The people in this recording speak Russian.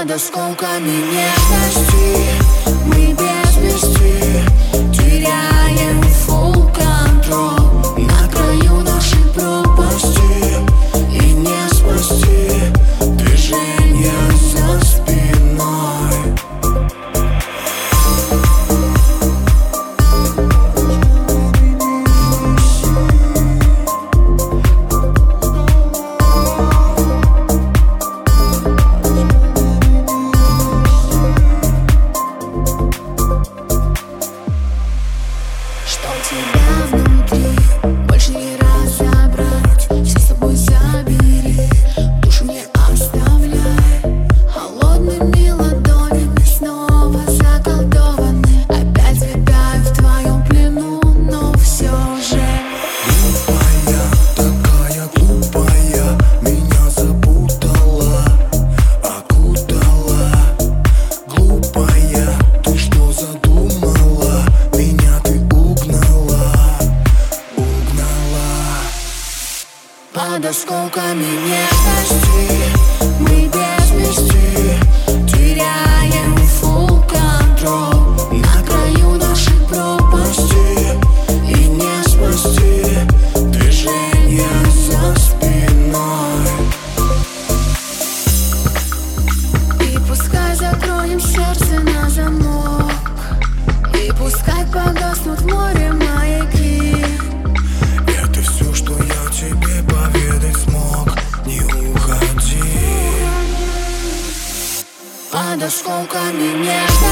Под осколками нежности мы без вести теряем full control. На краю нашей пропасти и не спасти движение за спиной. Что у тебя внутри, больше не разобрать. Все с собой забери, душу не оставляй. Холодными ладонями снова заколдованы. Опять витаю в твоем плену, но все же глупая, такая глупая, меня запутала, окутала. Глупая, ты что задумала? Меня ты угнала. под осколками нежности мы без вести теряем full control. На краю нашей пропасти и не спасти движение за спиной. И пускай закроем сердце на замок, и пускай погаснут в море маяки. Это все, что я тебе поведать смог. Не уходи. Под осколками нежности